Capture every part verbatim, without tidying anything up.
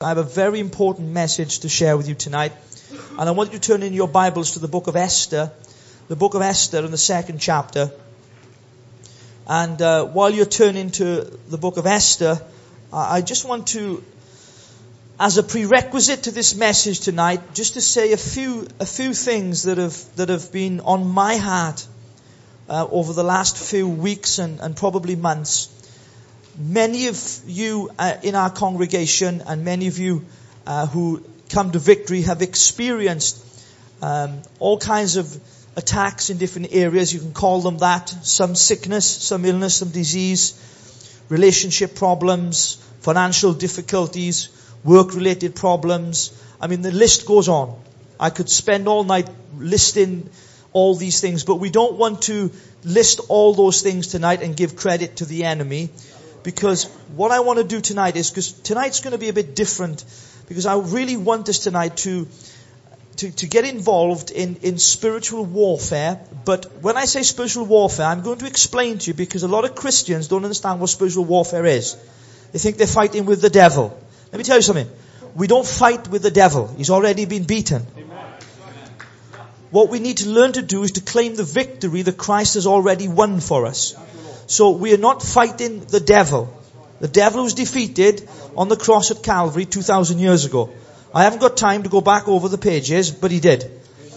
I have a very important message to share with you tonight. And I want you to turn in your Bibles to the book of Esther. The book of Esther in the second chapter. And uh, while you're turning to the book of Esther, uh, I just want to, as a prerequisite to this message tonight, just to say a few a few things that have that have been on my heart uh, over the last few weeks and, and probably months. Many of you uh, in our congregation and many of you uh, who come to Victory have experienced um, all kinds of attacks in different areas. You can call them that. Some sickness, some illness, some disease, relationship problems, financial difficulties, work-related problems. I mean, the list goes on. I could spend all night listing all these things, but we don't want to list all those things tonight and give credit to the enemy. Because what I want to do tonight is, because tonight's going to be a bit different, because I really want us tonight to to, to get involved in, in spiritual warfare. But when I say spiritual warfare, I'm going to explain to you, because a lot of Christians don't understand what spiritual warfare is. They think they're fighting with the devil. Let me tell you something. We don't fight with the devil. He's already been beaten. What we need to learn to do is to claim the victory that Christ has already won for us. So we are not fighting the devil. The devil was defeated on the cross at Calvary two thousand years ago. I haven't got time to go back over the pages, but he did.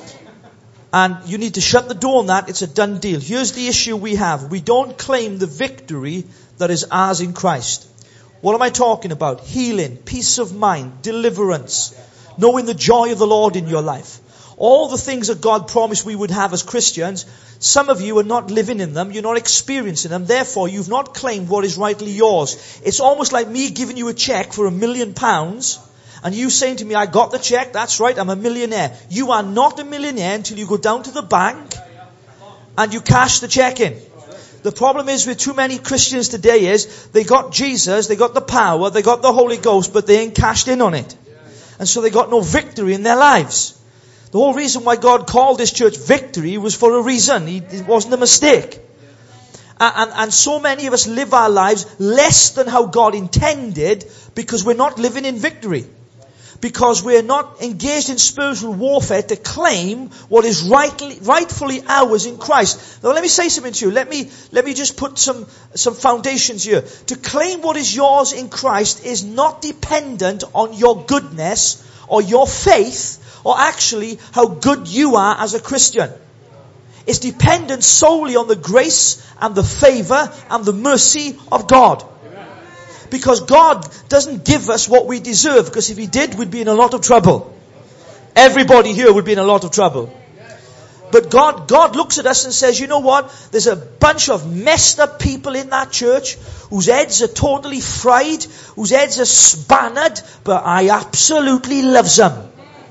And you need to shut the door on that. It's a done deal. Here's the issue we have. We don't claim the victory that is ours in Christ. What am I talking about? Healing, peace of mind, deliverance, knowing the joy of the Lord in your life. All the things that God promised we would have as Christians, some of you are not living in them, you're not experiencing them, therefore you've not claimed what is rightly yours. It's almost like me giving you a check for a million pounds, and you saying to me, I got the check, that's right, I'm a millionaire. You are not a millionaire until you go down to the bank and you cash the check in. The problem is with too many Christians today is, they got Jesus, they got the power, they got the Holy Ghost, but they ain't cashed in on it. And so they got no victory in their lives. The whole reason why God called this church Victory was for a reason. He, it wasn't a mistake. And, and, and so many of us live our lives less than how God intended, because we're not living in victory. Because we're not engaged in spiritual warfare to claim what is rightly, rightfully ours in Christ. Now let me say something to you. Let me, let me just put some, some foundations here. To claim what is yours in Christ is not dependent on your goodness or your faith, or actually how good you are as a Christian. It's dependent solely on the grace and the favor and the mercy of God. Because God doesn't give us what we deserve, because if He did, we'd be in a lot of trouble. Everybody here would be in a lot of trouble. But God, God looks at us and says, you know what? There's a bunch of messed up people in that church whose heads are totally fried, whose heads are spannered, but I absolutely love them.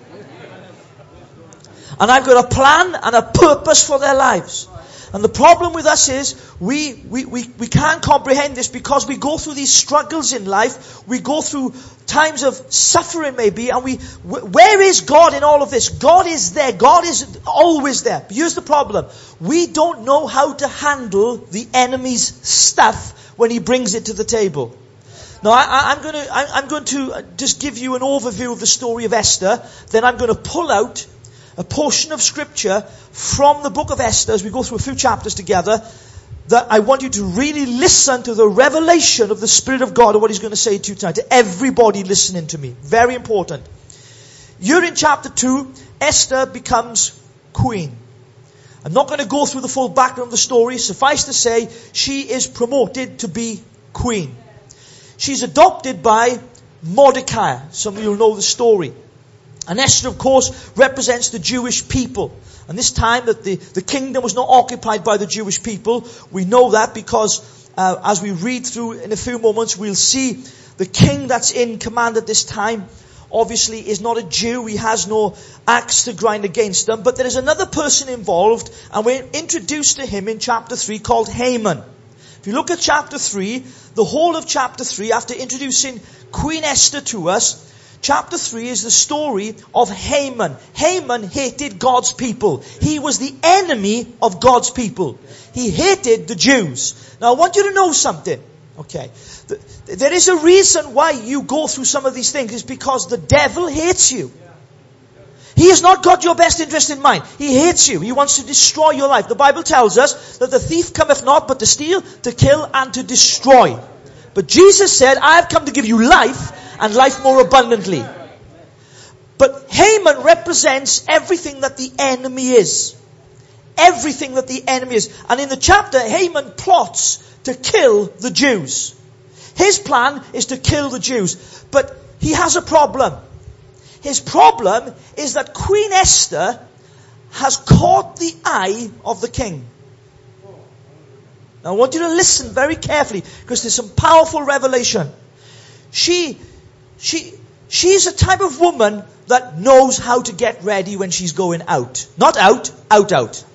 And I've got a plan and a purpose for their lives. And the problem with us is, we, we, we, we can't comprehend this, because we go through these struggles in life. We go through times of suffering maybe, and we, where is God in all of this? God is there. God is always there. But here's the problem. We don't know how to handle the enemy's stuff when he brings it to the table. Now, I, I'm going to, I, I'm going to just give you an overview of the story of Esther. Then I'm going to pull out a portion of scripture from the book of Esther as we go through a few chapters together, that I want you to really listen to the revelation of the Spirit of God and what He's going to say to you tonight. To everybody listening to me. Very important. You're in chapter two. Esther becomes queen. I'm not going to go through the full background of the story. Suffice to say, she is promoted to be queen. She's adopted by Mordecai. Some of you will know the story. And Esther, of course, represents the Jewish people. And this time that the, the kingdom was not occupied by the Jewish people, we know that because uh, as we read through in a few moments, we'll see the king that's in command at this time obviously is not a Jew. He has no axe to grind against them. But there is another person involved, and we're introduced to him in chapter three, called Haman. If you look at chapter three, the whole of chapter three, after introducing Queen Esther to us, chapter three is the story of Haman. Haman hated God's people. He was the enemy of God's people. He hated the Jews. Now I want you to know something. Okay. There is a reason why you go through some of these things. It's because the devil hates you. He has not got your best interest in mind. He hates you. He wants to destroy your life. The Bible tells us that the thief cometh not but to steal, to kill, and to destroy. But Jesus said, I have come to give you life, and life more abundantly. But Haman represents everything that the enemy is. Everything that the enemy is. And in the chapter, Haman plots to kill the Jews. His plan is to kill the Jews. But he has a problem. His problem is that Queen Esther has caught the eye of the king. Now I want you to listen very carefully, because there's some powerful revelation. She, she, she's a type of woman that knows how to get ready when she's going out. Not out, out, out.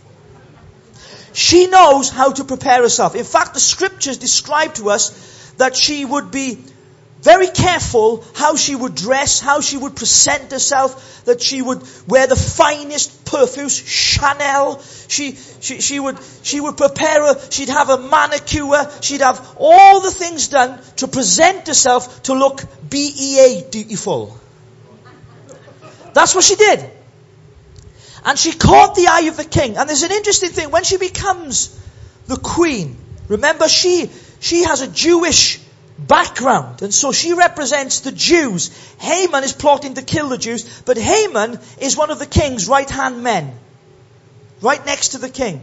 She knows how to prepare herself. In fact, the scriptures describe to us that she would be very careful how she would dress, how she would present herself, that she would wear the finest perfumes, Chanel. She, she, she would, she would prepare her, she'd have a manicure, she'd have all the things done to present herself to look B E A beautiful. That's what she did. And she caught the eye of the king. And there's an interesting thing. When she becomes the queen, remember she, she has a Jewish background. And so she represents the Jews. Haman is plotting to kill the Jews. But Haman is one of the king's right-hand men. Right next to the king.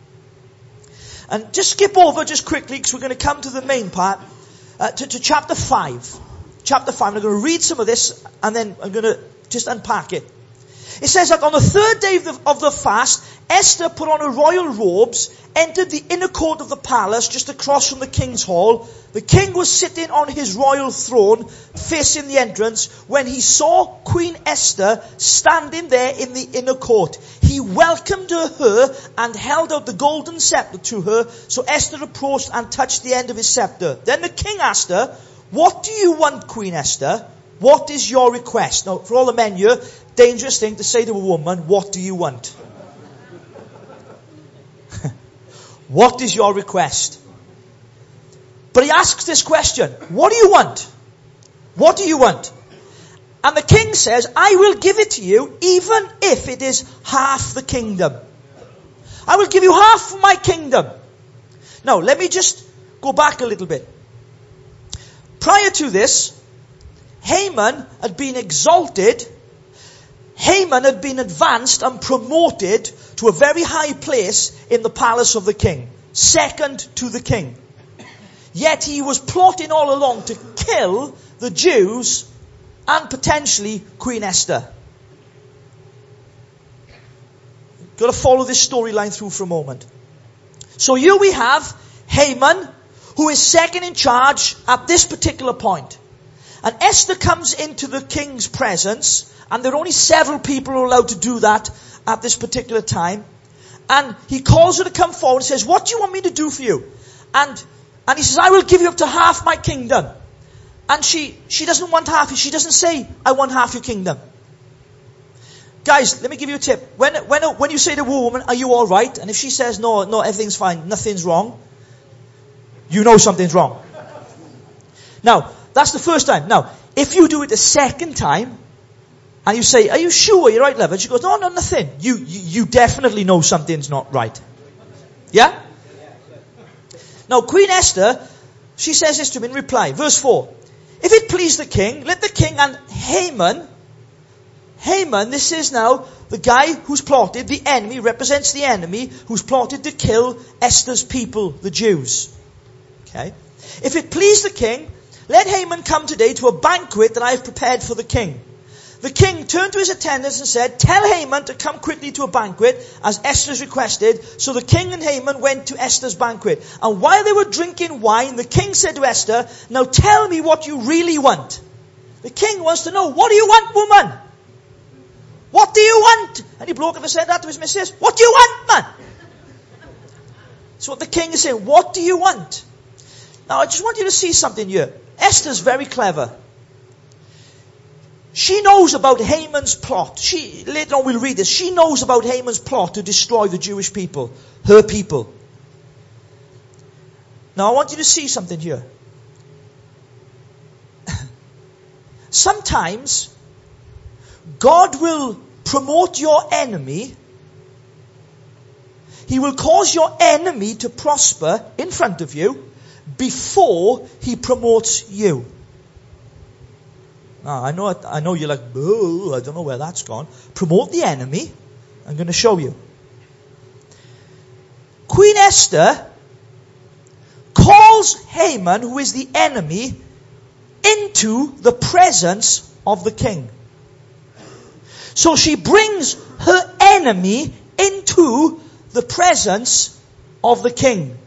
And just skip over just quickly, because we're going to come to the main part. Uh, to, to chapter five. Chapter five. I'm going to read some of this, and then I'm going to just unpack it. It says that on the third day of the, of the fast, Esther put on her royal robes, entered the inner court of the palace just across from the king's hall. The king was sitting on his royal throne facing the entrance when he saw Queen Esther standing there in the inner court. He welcomed her and held out the golden scepter to her. So Esther approached and touched the end of his scepter. Then the king asked her, "What do you want, Queen Esther? What is your request?" Now, for all the men here, dangerous thing to say to a woman, what do you want? What is your request? But he asks this question, what do you want? What do you want? And the king says, I will give it to you even if it is half the kingdom. I will give you half of my kingdom. Now, let me just go back a little bit. Prior to this, Haman had been exalted. Haman had been advanced and promoted to a very high place in the palace of the king. Second to the king. Yet he was plotting all along to kill the Jews and potentially Queen Esther. Got to follow this storyline through for a moment. So here we have Haman, who is second in charge at this particular point. And Esther comes into the king's presence, and there are only several people who are allowed to do that at this particular time. And he calls her to come forward and says, what do you want me to do for you? And and he says, I will give you up to half my kingdom. And she, she doesn't want half. She doesn't say, I want half your kingdom. Guys, let me give you a tip. When, when, when you say to a woman, are you all right? And if she says, no, no, everything's fine, nothing's wrong, you know something's wrong. Now, that's the first time. Now, if you do it a second time, and you say, are you sure you're right, love? And she goes, no, no, nothing. You, you, you definitely know something's not right. Yeah? Now, Queen Esther, she says this to him in reply. Verse four. If it please the king, let the king and Haman, Haman, this is now the guy who's plotted, the enemy, represents the enemy, who's plotted to kill Esther's people, the Jews. Okay? If it please the king, let Haman come today to a banquet that I have prepared for the king. The king turned to his attendants and said, tell Haman to come quickly to a banquet as Esther has requested. So the king and Haman went to Esther's banquet. And while they were drinking wine, the king said to Esther, now tell me what you really want. The king wants to know, what do you want, woman? What do you want? Any bloke ever said that to his missus? What do you want, man? So what the king is saying, what do you want? Now I just want you to see something here. Esther's very clever. She knows about Haman's plot. She, later on we'll read this. She knows about Haman's plot to destroy the Jewish people. Her people. Now I want you to see something here. sometimes God will promote your enemy. He will cause your enemy to prosper in front of you before he promotes you. Now, I know, I know you're like, oh, I don't know where that's gone. Promote the enemy. I'm going to show you. Queen Esther calls Haman, who is the enemy, into the presence of the king. So she brings her enemy into the presence of the king.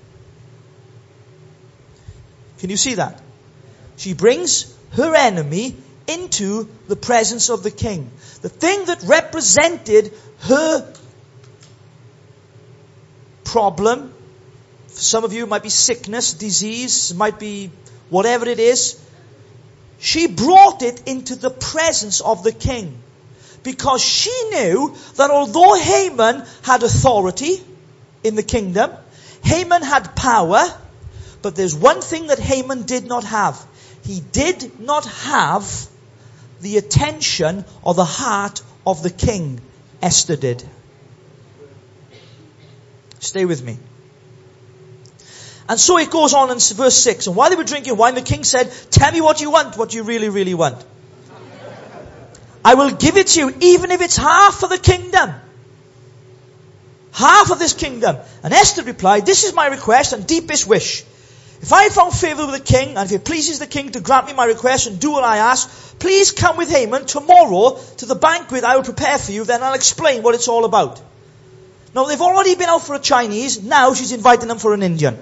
Can you see that? She brings her enemy into the presence of the king. The thing that represented her problem, for some of you it might be sickness, disease, it might be whatever it is, she brought it into the presence of the king. Because she knew that although Haman had authority in the kingdom, Haman had power, but there's one thing that Haman did not have. He did not have the attention or the heart of the king. Esther did. Stay with me. And so it goes on in verse six. And while they were drinking wine, the king said, tell me what you want, what you really, really want. I will give it to you, even if it's half of the kingdom. Half of this kingdom. And Esther replied, this is my request and deepest wish. If I have found favor with the king, and if it pleases the king to grant me my request and do what I ask, please come with Haman tomorrow to the banquet I will prepare for you, then I'll explain what it's all about. Now, they've already been out for a Chinese, now she's inviting them for an Indian.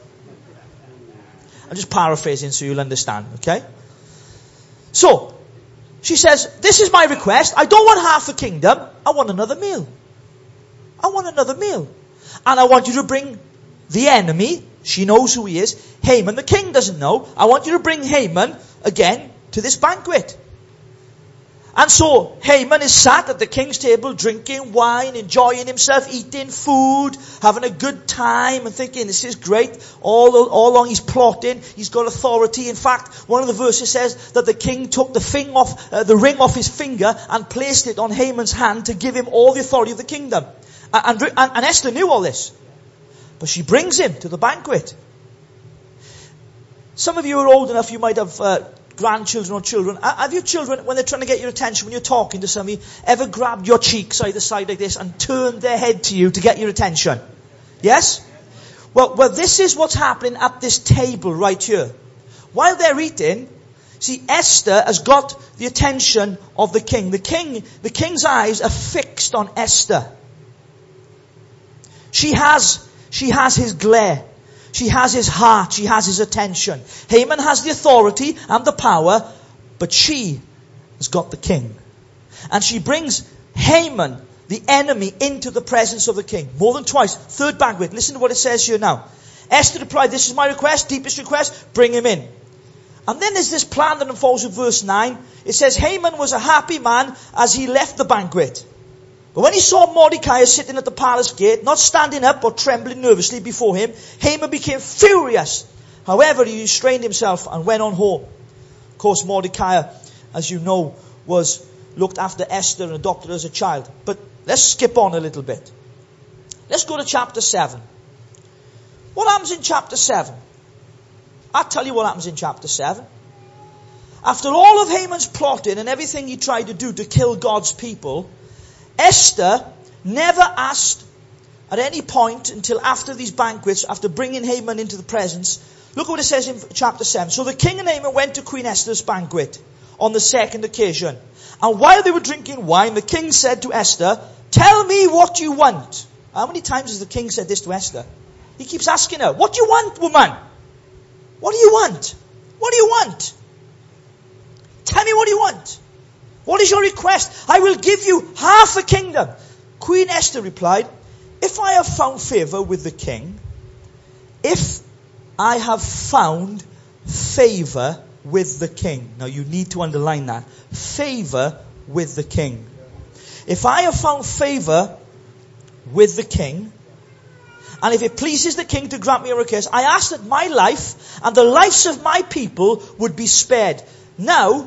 I'm just paraphrasing so you'll understand, okay? So, she says, this is my request. I don't want half the kingdom. I want another meal. I want another meal. And I want you to bring the enemy. She knows who he is. Haman, the king doesn't know. I want you to bring Haman again to this banquet. And so Haman is sat at the king's table drinking wine, enjoying himself, eating food, having a good time and thinking this is great. All, all along he's plotting. He's got authority. In fact, one of the verses says that the king took the, thing off, uh, the ring off his finger and placed it on Haman's hand to give him all the authority of the kingdom. And, and, and Esther knew all this. But she brings him to the banquet. Some of you are old enough, you might have uh, grandchildren or children. Have your children, when they're trying to get your attention, when you're talking to somebody, ever grabbed your cheeks either side like this and turned their head to you to get your attention? Yes? Well, well, this is what's happening at this table right here. While they're eating, see, Esther has got the attention of the king. The king, the king's eyes are fixed on Esther. She has, she has his glare. She has his heart. She has his attention. Haman has the authority and the power, but she has got the king. And she brings Haman, the enemy, into the presence of the king. More than twice. Third banquet. Listen to what it says here now. Esther replied, this is my request, deepest request, bring him in. And then there's this plan that unfolds in verse nine. It says, Haman was a happy man as he left the banquet. But when he saw Mordecai sitting at the palace gate, not standing up or trembling nervously before him, Haman became furious. However, he restrained himself and went on home. Of course, Mordecai, as you know, was looked after Esther and adopted her as a child. But let's skip on a little bit. Let's go to chapter seven. What happens in chapter seven? I'll tell you what happens in chapter seven. After all of Haman's plotting and everything he tried to do to kill God's people, Esther never asked at any point until after these banquets, after bringing Haman into the presence. Look what it says in chapter seven. So the king and Haman went to Queen Esther's banquet on the second occasion. And while they were drinking wine, the king said to Esther, tell me what you want. How many times has the king said this to Esther? He keeps asking her, what do you want, woman? What do you want? What do you want? Tell me what you want. What is your request? I will give you half the kingdom. Queen Esther replied, if I have found favor with the king, if I have found favor with the king. Now you need to underline that. Favor with the king. If I have found favor with the king, and if it pleases the king to grant me a request, I ask that my life and the lives of my people would be spared. Now,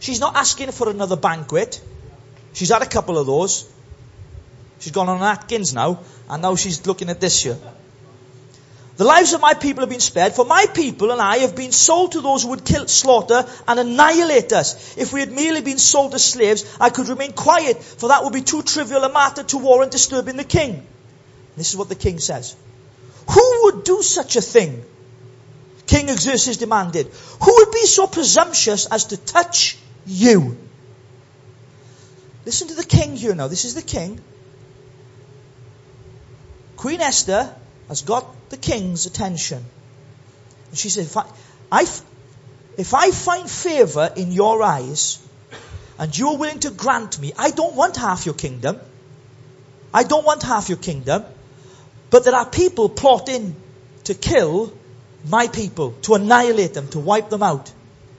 She's not asking for another banquet. She's had a couple of those. She's gone on Atkins now, and now she's looking at this here. The lives of my people have been spared, for my people and I have been sold to those who would kill, slaughter, and annihilate us. If we had merely been sold as slaves, I could remain quiet, for that would be too trivial a matter to warrant disturbing the king. This is what the king says. Who would do such a thing? King Xerxes demanded. Who would be so presumptuous as to touch you? Listen to the king here now. This is the king. Queen Esther has got the king's attention. And she said, if I, I, if I find favor in your eyes, and you're willing to grant me, I don't want half your kingdom. I don't want half your kingdom. But there are people plotting to kill my people, to annihilate them, to wipe them out.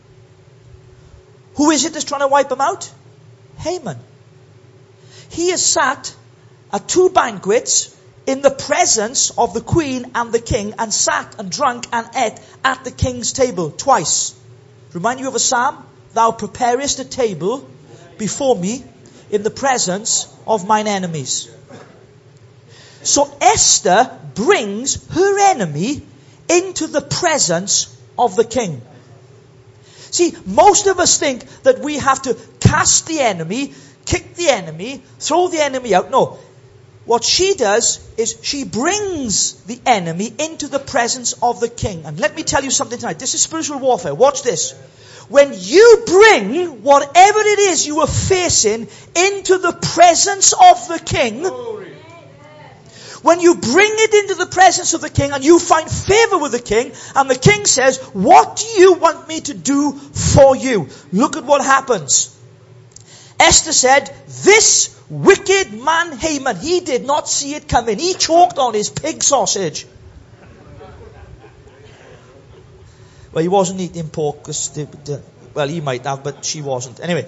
Who is it that's trying to wipe them out? Haman. He has sat at two banquets in the presence of the queen and the king, and sat and drunk and ate at the king's table twice. Remind you of a psalm? Thou preparest a table before me in the presence of mine enemies. So Esther brings her enemy into the presence of the king. See, most of us think that we have to cast the enemy, kick the enemy, throw the enemy out. No. What she does is she brings the enemy into the presence of the king. And let me tell you something tonight. This is spiritual warfare. Watch this. When you bring whatever it is you are facing into the presence of the king, when you bring it into the presence of the king and you find favor with the king, and the king says, what do you want me to do for you? Look at what happens. Esther said, this wicked man Haman, he did not see it coming. He choked on his pig sausage. Well, he wasn't eating pork. Well, he might have, but she wasn't. Anyway,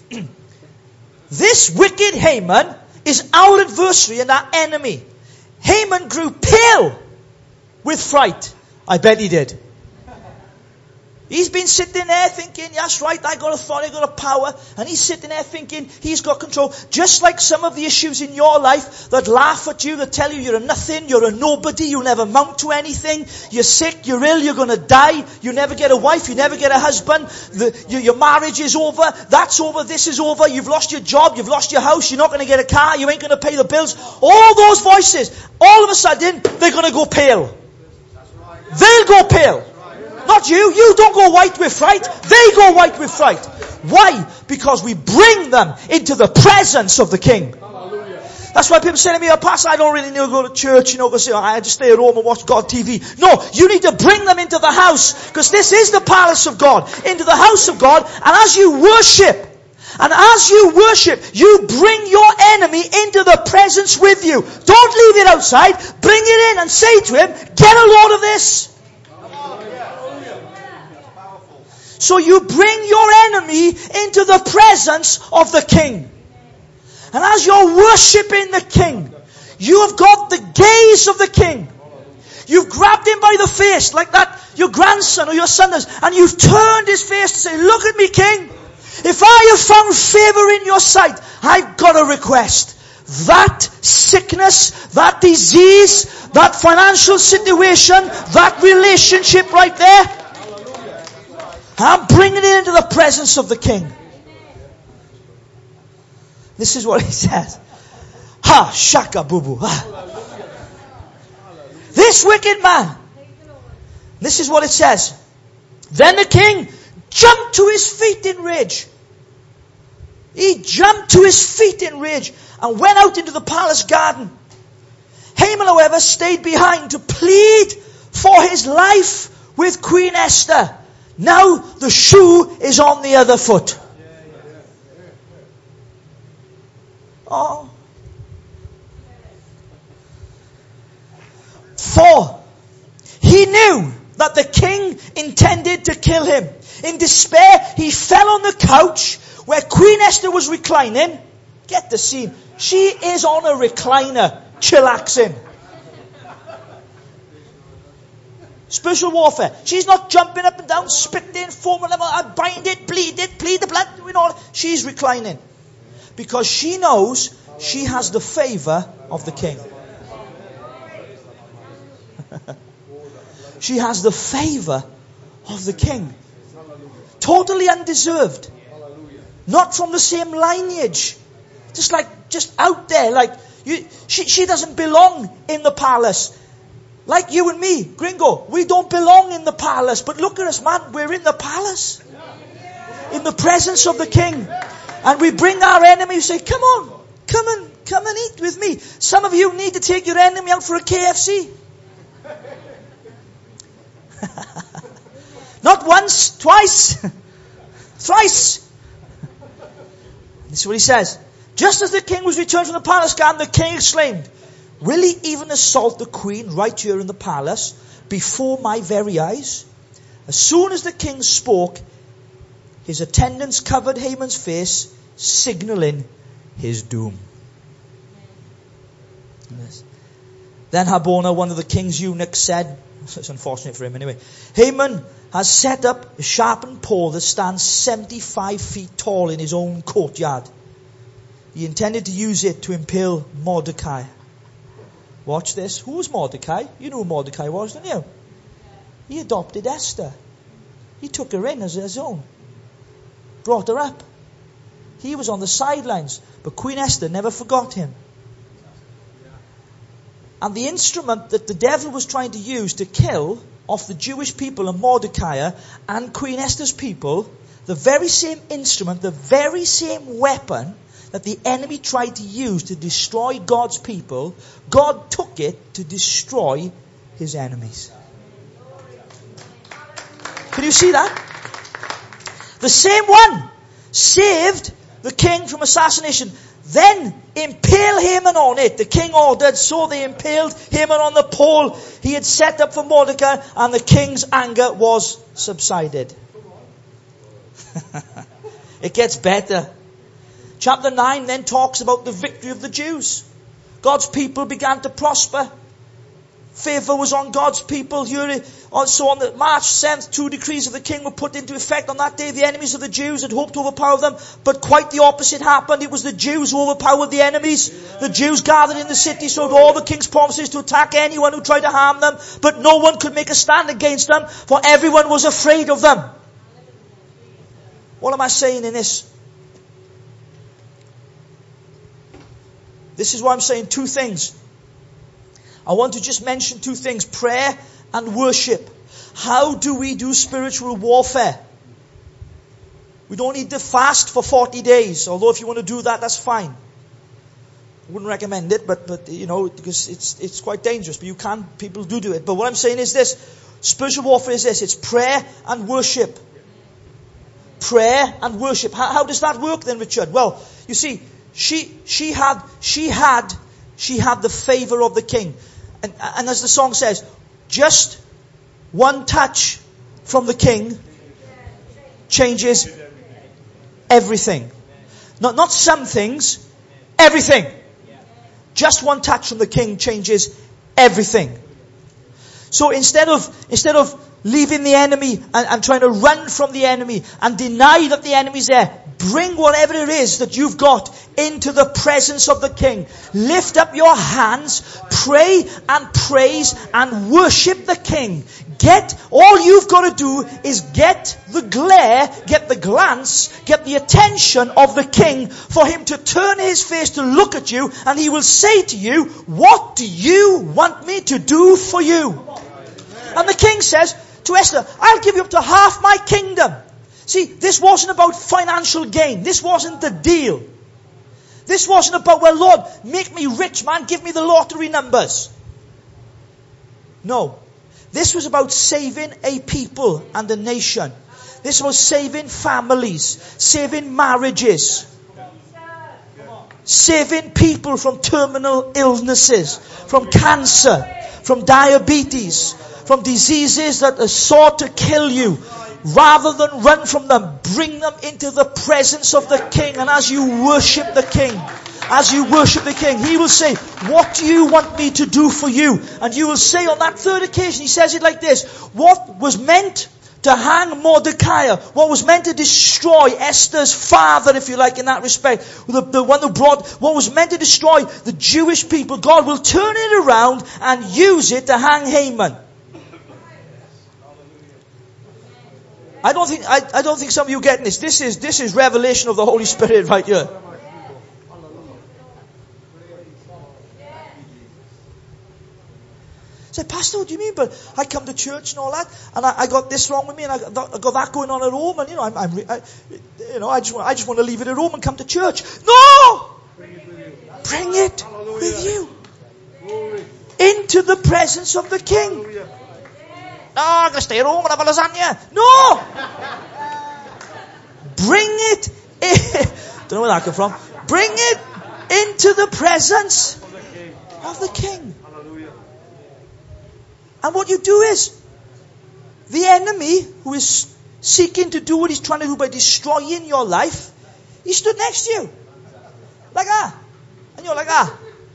this wicked Haman is our adversary and our enemy. Haman grew pale with fright. I bet he did. He's been sitting there thinking, that's right, I got authority, I got a power. And he's sitting there thinking he's got control. Just like some of the issues in your life that laugh at you, that tell you you're a nothing, you're a nobody, you'll never amount to anything. You're sick, you're ill, you're going to die. You never get a wife, you never get a husband. The, your, your marriage is over, that's over, this is over. You've lost your job, you've lost your house, you're not going to get a car, you ain't going to pay the bills. All those voices, all of a sudden, they're going to go pale. They'll go pale. Not you. You don't go white with fright. They go white with fright. Why? Because we bring them into the presence of the king. That's why people say to me, oh, Pastor, I don't really need to go to church, you know, because I just stay at home and watch God T V. No, you need to bring them into the house, because this is the palace of God. Into the house of God. And as you worship, and as you worship, you bring your enemy into the presence with you. Don't leave it outside. Bring it in and say to him, get a load of this. So you bring your enemy into the presence of the king. And as you're worshipping the king, you have got the gaze of the king. You've grabbed him by the face like that your grandson or your son does. And you've turned his face to say, look at me, king. If I have found favor in your sight, I've got a request. That sickness, that disease, that financial situation, that relationship right there, I'm bringing it into the presence of the king. This is what he says. Ha, shaka boo-boo. Ha. This wicked man. This is what it says. Then the king jumped to his feet in rage. He jumped to his feet in rage and went out into the palace garden. Haman, however, stayed behind to plead for his life with Queen Esther. Now the shoe is on the other foot. Oh. For he knew that the king intended to kill him. In despair, he fell on the couch where Queen Esther was reclining. Get the scene. She is on a recliner, chillaxing. Spiritual warfare. She's not jumping up and down, spitting, foaming, I bind it, bleed it, plead the blood, doing all. She's reclining. Because she knows she has the favor of the king. She has the favor of the king. Totally undeserved. Not from the same lineage. Just like, just out there. Like, you, she, she doesn't belong in the palace. Like you and me, gringo. We don't belong in the palace. But look at us, man. We're in the palace. In the presence of the king. And we bring our enemy. We say, come on. Come and, come and eat with me. Some of you need to take your enemy out for a K F C. Not once, twice, thrice. This is what he says. Just as the king was returned from the palace garden, the king exclaimed, will he even assault the queen right here in the palace before my very eyes? As soon as the king spoke, his attendants covered Haman's face, signaling his doom. Yes. Then Harbona, one of the king's eunuchs, said, it's unfortunate for him anyway, Haman has set up a sharpened pole that stands seventy-five feet tall in his own courtyard. He intended to use it to impale Mordecai. Watch this. Who was Mordecai? You know who Mordecai was, don't you? He adopted Esther. He took her in as his own. Brought her up. He was on the sidelines. But Queen Esther never forgot him. And the instrument that the devil was trying to use to kill off the Jewish people and Mordecai and Queen Esther's people, the very same instrument, the very same weapon that the enemy tried to use to destroy God's people, God took it to destroy his enemies. Can you see that? The same one saved the king from assassination. Then impale Haman on it. The king ordered, so they impaled Haman on the pole he had set up for Mordecai, and the king's anger was subsided. It gets better. Chapter nine then talks about the victory of the Jews. God's people began to prosper. Favor was on God's people. Also on the March seventh, two decrees of the king were put into effect. On that day, the enemies of the Jews had hoped to overpower them, but quite the opposite happened. It was the Jews who overpowered the enemies. The Jews gathered in the city, so all the king's promises to attack anyone who tried to harm them, but no one could make a stand against them, for everyone was afraid of them. What am I saying in this? This is why I'm saying two things. I want to just mention two things. Prayer and worship. How do we do spiritual warfare? We don't need to fast for forty days. Although if you want to do that, that's fine. I wouldn't recommend it, but, but you know, because it's, it's quite dangerous. But you can, people do do it. But what I'm saying is this. Spiritual warfare is this. It's prayer and worship. Prayer and worship. How, how does that work then, Richard? Well, you see, she, she had, she had, she had the favor of the king. And, and as the song says, just one touch from the king changes everything. Not, not some things, everything. Just one touch from the king changes everything. So instead of, instead of leaving the enemy and, and trying to run from the enemy and deny that the enemy's there, bring whatever it is that you've got into the presence of the king. Lift up your hands, pray and praise and worship the king. Get, all you've got to do is get the glare, get the glance, get the attention of the king for him to turn his face to look at you, and he will say to you, what do you want me to do for you? And the king says to Esther, I'll give you up to half my kingdom. See, this wasn't about financial gain. This wasn't the deal. This wasn't about, well, Lord, make me rich, man. Give me the lottery numbers. No. This was about saving a people and a nation. This was saving families, saving marriages, saving people from terminal illnesses, from cancer, from diabetes, from diseases that are sought to kill you. Rather than run from them, bring them into the presence of the king. And as you worship the king, as you worship the King. He will say, what do you want me to do for you? And you will say on that third occasion, he says it like this, what was meant to hang Mordecai, what was meant to destroy Esther's father, if you like, in that respect, the, the one who brought, what was meant to destroy the Jewish people, God will turn it around and use it to hang Haman. I don't think, I, I don't think some of you getting this. This is, this is revelation of the Holy Spirit right here. Say, Pastor, what do you mean? But I come to church and all that, and I, I got this wrong with me, and I got, I got that going on at home, and you know, I'm, I'm I, you know, I just, want, I just want to leave it at home and come to church. No, bring it with you into the presence of the King. No, I'm going to stay at home and have a lasagna. No, bring it. In. Don't know where that came from. Bring it into the presence of the King. And what you do is, the enemy who is seeking to do what he's trying to do by destroying your life, he stood next to you. Like that. And you're like that.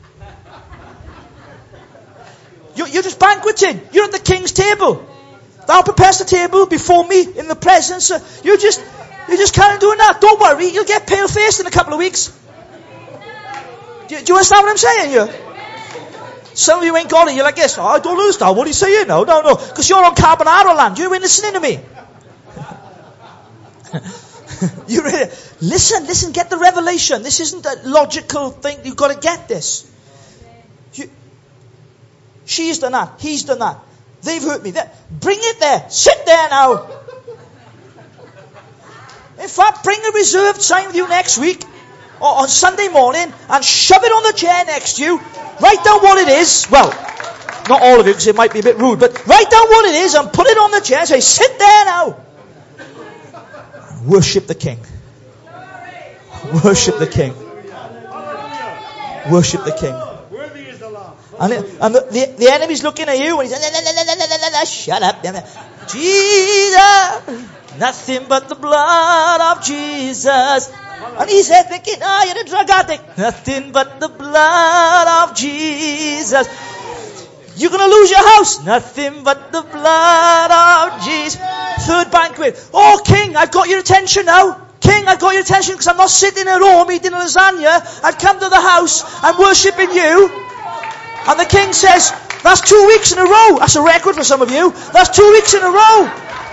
You're, you're just banqueting. You're at the King's table. Thou prepares the table before me in the presence. You just, you're just kind of doing that. Don't worry, you'll get pale-faced in a couple of weeks. Do, do you understand what I'm saying here? Some of you ain't got it. You're like this. Oh, I don't understand what he's saying. No, no, no. Because you're on carbonara land. You ain't listening to me. you really, listen, listen. Get the revelation. This isn't a logical thing. You've got to get this. You, she's done that. He's done that. They've hurt me. They're, bring it there. Sit there now. In fact, bring a reserved sign with you next week or on Sunday morning and shove it on the chair next to you. Write down what it is. Well, not all of it because it might be a bit rude, but write down what it is and put it on the chair and say, sit there now. Worship the King. Worship the King. Worship the King. And, it, and the, the, the enemy's looking at you and he's like, shut up. Jesus, nothing but the blood of Jesus. And he's there thinking, ah, oh, you're a drug addict. Nothing but the blood of Jesus. You're going to lose your house. Nothing but the blood of Jesus. Third banquet. Oh, King, I've got your attention now. King, I've got your attention because I'm not sitting at home eating a lasagna. I've come to the house. I'm worshipping you. And the King says, that's two weeks in a row. That's a record for some of you. That's two weeks in a row.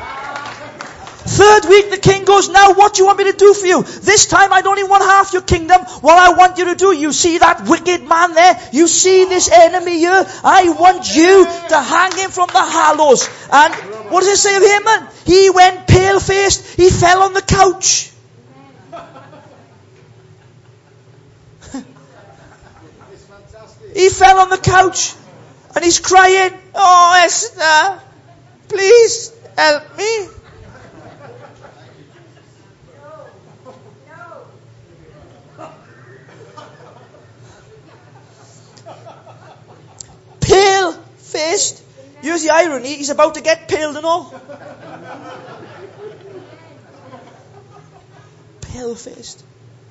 Third week, the King goes, now what do you want me to do for you? This time I don't even want half your kingdom. What I want you to do, you see that wicked man there? You see this enemy here? I want you to hang him from the gallows. And what does it say of him, man? He went pale-faced. He fell on the couch. He fell on the couch. And he's crying, oh, Esther, please help me. Pale-faced. Here's the irony. He's about to get paled and all. Pale-faced.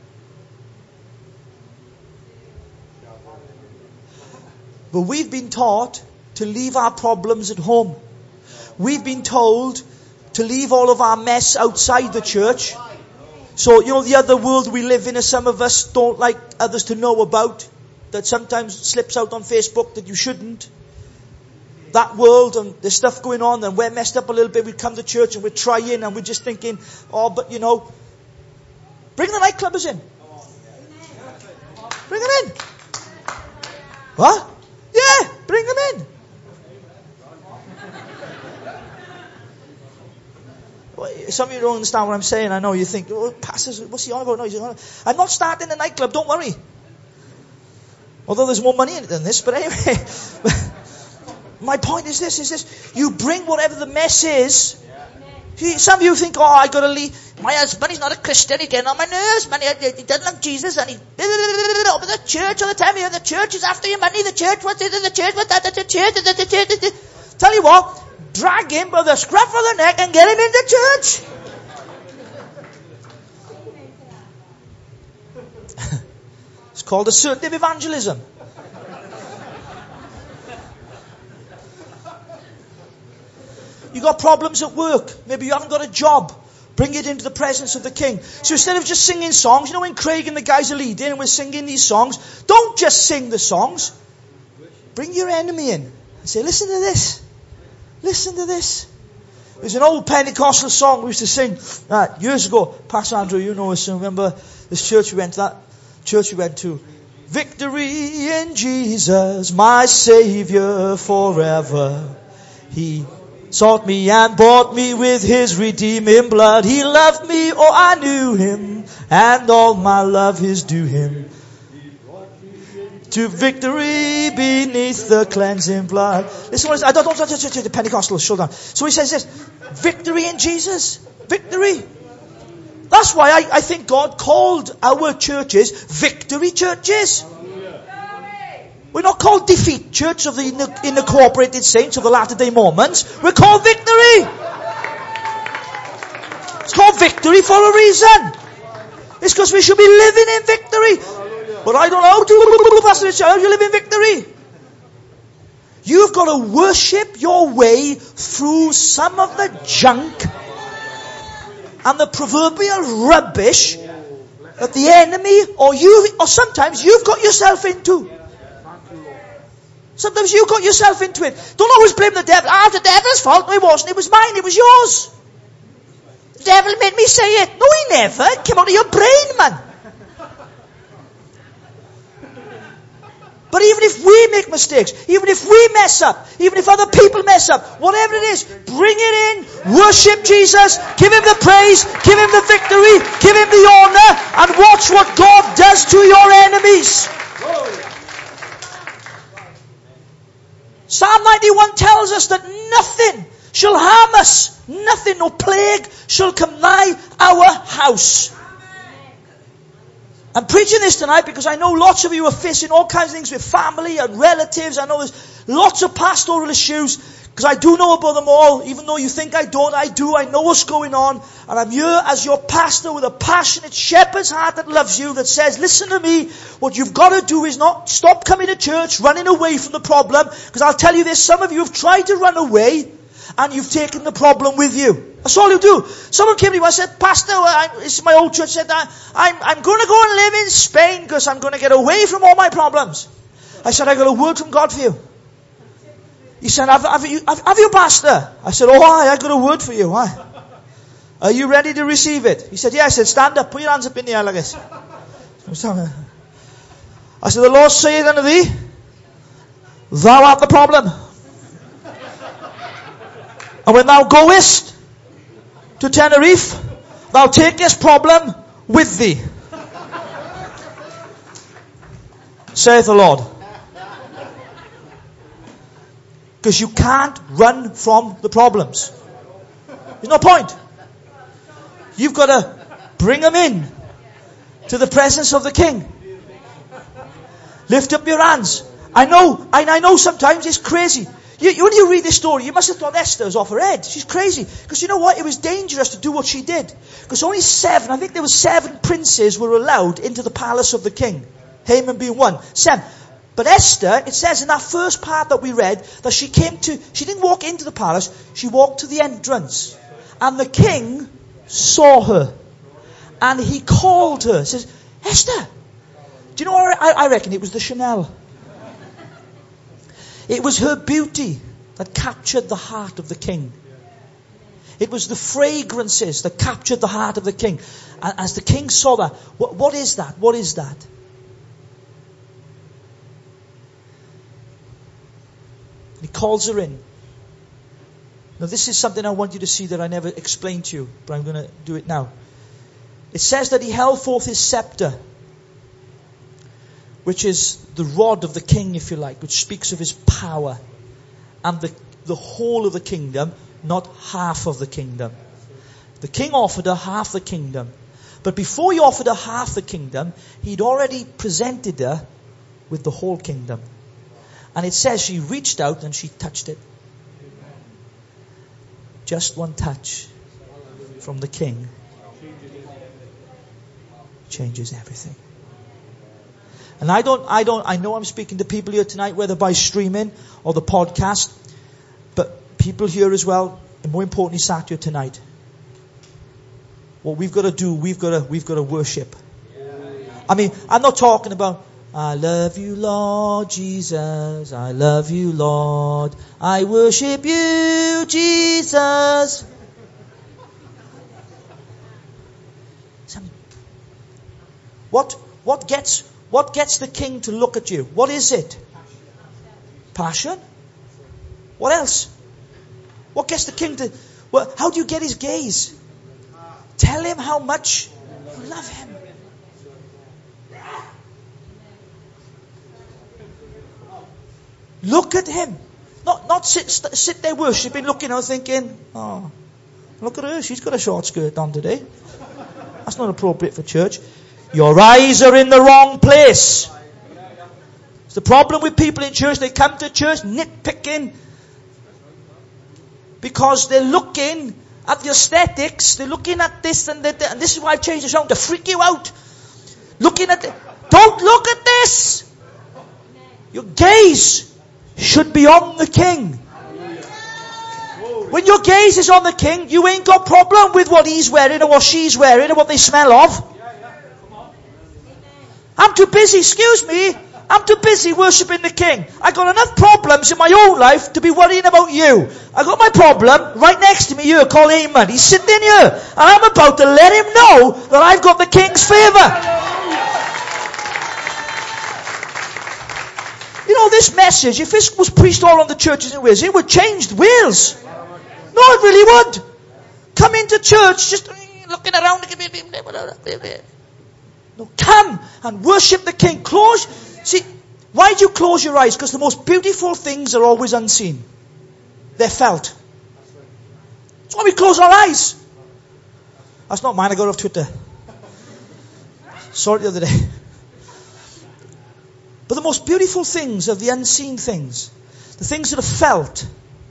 But we've been taught to leave our problems at home. We've been told to leave all of our mess outside the church. So, you know, the other world we live in, as some of us don't like others to know about, that sometimes slips out on Facebook that you shouldn't. That world, and there's stuff going on, and we're messed up a little bit. We come to church and we're trying, and we're just thinking, oh, but you know, bring the nightclubbers in. Bring them in. What? Yeah, bring them in. Some of you don't understand what I'm saying. I know you think, oh, pastors, what's he on about? No, he's on. I'm not starting a nightclub, don't worry. Although there's more money in it than this, but anyway. My point is this, is this. You bring whatever the mess is. See, some of you think, oh, I gotta leave. My husband, he's not a Christian, he's getting on my nerves, man. He, he doesn't love Jesus, and he over the church all the time. The church is after your money, the church, what's it, the church, what's that, the church, the, the church, the, tell you what, drag him by the scruff of the neck and get him into church. It's called assertive evangelism. You got problems at work. Maybe you haven't got a job. Bring it into the presence of the King. So instead of just singing songs, you know when Craig and the guys are leading and we're singing these songs, don't just sing the songs. Bring your enemy in and say, listen to this. Listen to this. There's an old Pentecostal song we used to sing uh, years ago. Pastor Andrew, you know us. Remember this church we went to, that church we went to. Victory in Jesus, my Savior forever. He sought me and bought me with His redeeming blood. He loved me, oh I knew Him, and all my love is due Him. To victory beneath the cleansing blood. Listen what I don't, don't, don't, don't, don't, the Pentecostal, shut down. So he says this, victory in Jesus. Victory. That's why I, I think God called our churches victory churches. We're not called defeat church of the incorporated saints of the Latter-day Mormons. We're called victory. It's called victory for a reason. It's because we should be living in victory. But I don't know how to, Pastor Richard, how do you live in victory? You've got to worship your way through some of the junk and the proverbial rubbish that the enemy or you, or sometimes you've got yourself into. Sometimes you got yourself into it. Don't always blame the devil. Ah, the devil's fault. No, it wasn't. It was mine. It was yours. The devil made me say it. No, he never. It came out of your brain, man. But even if we make mistakes, even if we mess up, even if other people mess up, whatever it is, bring it in, worship Jesus, give Him the praise, give Him the victory, give Him the honor, and watch what God does to your enemies. Psalm ninety-one tells us that nothing shall harm us. Nothing, no plague shall come nigh our house. I'm preaching this tonight because I know lots of you are facing all kinds of things with family and relatives. I know there's lots of pastoral issues because I do know about them all. Even though you think I don't, I do. I know what's going on. And I'm here as your pastor with a passionate shepherd's heart that loves you, that says, listen to me. What you've got to do is not stop coming to church, running away from the problem. Because I'll tell you this, some of you have tried to run away and you've taken the problem with you. That's all you do. Someone came to me and said, Pastor, I, this is my old church, said, I'm, I'm going to go and live in Spain because I'm going to get away from all my problems. I said, I got a word from God for you. He said, have, have, you, have, have you, Pastor? I said, oh, I, I got a word for you. Why? Are you ready to receive it? He said, yeah. I said, stand up, put your hands up in the air like this. I said, the Lord saith unto thee, thou art the problem. And when thou goest to Tenerife, thou takest problem with thee, saith the Lord. Because you can't run from the problems. There's no point. You've got to bring them in to the presence of the King. Lift up your hands. I know, I, I know sometimes it's crazy. You, when you read this story, you must have thought Esther was off her head. She's crazy. Because you know what? It was dangerous to do what she did. Because only seven, I think there were seven princes were allowed into the palace of the king. Haman being one. Seven. But Esther, it says in that first part that we read, that she came to, she didn't walk into the palace, she walked to the entrance. And the king saw her. And he called her. He says, Esther. Do you know what I, I reckon? It was the Chanel. It was her beauty that captured the heart of the king. It was the fragrances that captured the heart of the king. And as the king saw that, what, what is that? What is that? He calls her in. Now this is something I want you to see that I never explained to you, but I'm going to do it now. It says that he held forth his scepter, which is the rod of the king, if you like, which speaks of his power. And the, the whole of the kingdom, not half of the kingdom. The king offered her half the kingdom. But before he offered her half the kingdom, he'd already presented her with the whole kingdom. And it says she reached out and she touched it. Just one touch from the king changes everything. And I don't, I don't, I know I'm speaking to people here tonight, whether by streaming or the podcast, but people here as well, and more importantly sat here tonight. What we've got to do, we've got to, we've got to worship. I mean, I'm not talking about, I love you, Lord Jesus. I love you, Lord. I worship you, Jesus. What, what gets, what gets the king to look at you? What is it? Passion? What else? What gets the king to, well, how do you get his gaze? Tell him how much you love him. Look at him. Not not sit sit there worshipping, looking out thinking, oh, look at her, she's got a short skirt on today. That's not appropriate for church. Your eyes are in the wrong place. It's the problem with people in church. They come to church nitpicking because they're looking at the aesthetics. They're looking at this and that. And this is why I've changed the song to freak you out. Looking at the, don't look at this. Your gaze should be on the king. When your gaze is on the king, you ain't got problem with what he's wearing or what she's wearing or what they smell of. I'm too busy, excuse me, I'm too busy worshipping the king. I got enough problems in my own life to be worrying about you. I got my problem right next to me here called Haman. He's sitting here and I'm about to let him know that I've got the king's favour. You know, this message, if this was preached all on the churches in Wales, it would change Wales. No, it really would. Come into church just looking around. No, come and worship the king. Close. See, why do you close your eyes? Because the most beautiful things are always unseen. They're felt. That's why we close our eyes. That's not mine, I got it off Twitter. Saw it the other day. But the most beautiful things are the unseen things. The things that are felt.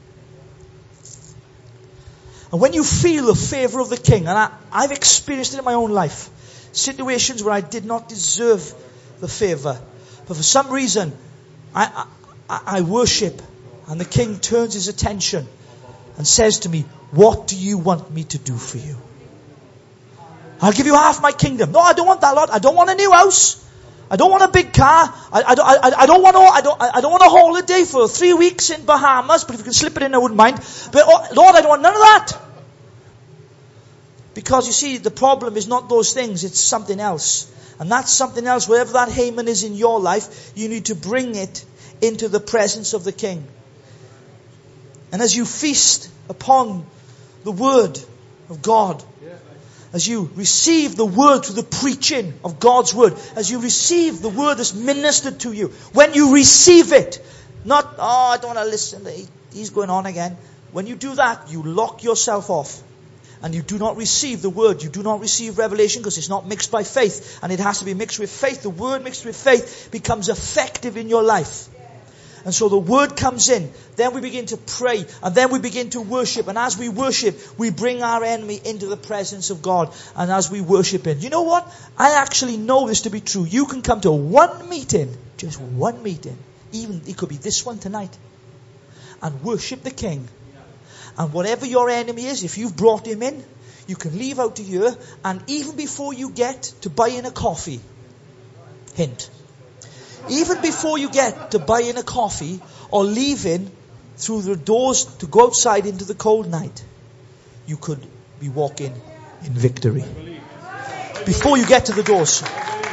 And when you feel the favour of the king, and I, I've experienced it in my own life, situations where I did not deserve the favour, but for some reason, I, I, I worship, and the king turns his attention and says to me, what do you want me to do for you? I'll give you half my kingdom. No, I don't want that lot. I don't want a new house. I don't want a big car. I, I, I, I don't want. I don't. I don't want a holiday for three weeks in Bahamas. But if you can slip it in, I wouldn't mind. But oh, Lord, I don't want none of that. Because you see, the problem is not those things; it's something else. And that's something else. Wherever that Haman is in your life, you need to bring it into the presence of the King. And as you feast upon the Word of God, as you receive the word through the preaching of God's word, as you receive the word that's ministered to you, when you receive it, not, oh, I don't want to listen, he's going on again. When you do that, you lock yourself off. And you do not receive the word. You do not receive revelation because it's not mixed by faith. And it has to be mixed with faith. The word mixed with faith becomes effective in your life. And so the word comes in. Then we begin to pray. And then we begin to worship. And as we worship, we bring our enemy into the presence of God. And as we worship him. You know what? I actually know this to be true. You can come to one meeting. Just one meeting. Even, it could be this one tonight. And worship the King. And whatever your enemy is, if you've brought him in, you can leave out of here. And even before you get to buying a coffee. Hint. Even before you get to buying a coffee or leaving through the doors to go outside into the cold night, you could be walking in victory. Before you get to the doors.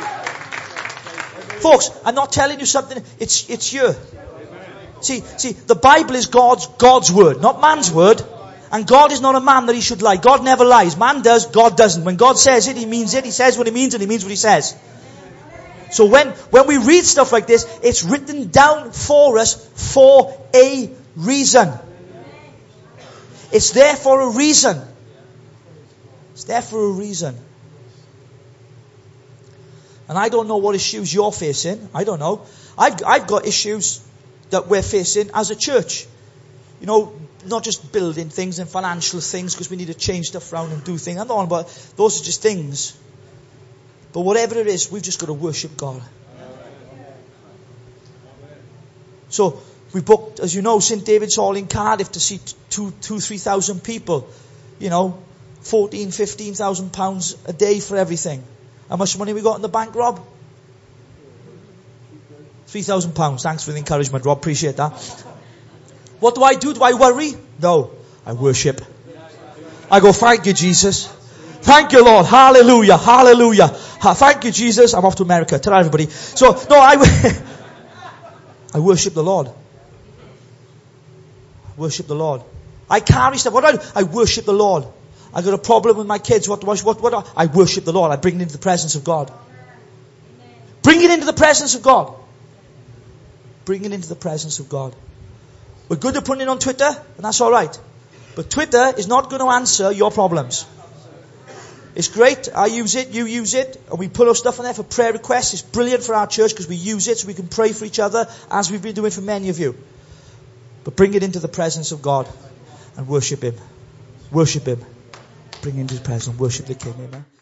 Folks, I'm not telling you something, it's it's you. See, see, the Bible is God's God's word, not man's word. And God is not a man that he should lie. God never lies. Man does, God doesn't. When God says it, he means it. He says what he means and he means what he says. So when, when we read stuff like this, it's written down for us for a reason. It's there for a reason. It's there for a reason. And I don't know what issues you're facing. I don't know. I've, I've got issues that we're facing as a church. You know, not just building things and financial things because we need to change stuff around and do things. I'm not on about those are just things. But whatever it is, we've just got to worship God. So we booked, as you know, Saint David's Hall in Cardiff to see two, two, three thousand people. You know, fourteen, fifteen thousand pounds a day for everything. How much money we got in the bank, Rob? Three thousand pounds. Thanks for the encouragement, Rob. Appreciate that. What do I do? Do I worry? No. I worship. I go, thank you, Jesus. Thank you, Lord. Hallelujah. Hallelujah. Ha, thank you, Jesus. I'm off to America. Tell everybody. So, no, I, I worship the Lord. I worship the Lord. I carry stuff. What do I do? I worship the Lord. I got a problem with my kids. What do I, what, what do I, I worship the Lord. I bring it into the presence of God. Bring it into the presence of God. Bring it into the presence of God. We're good at putting it on Twitter, and that's alright. But Twitter is not going to answer your problems. It's great. I use it, you use it, and we put our stuff on there for prayer requests. It's brilliant for our church because we use it so we can pray for each other, as we've been doing for many of you. But bring it into the presence of God and worship Him. Worship Him. Bring it into His presence. Worship the King. Amen.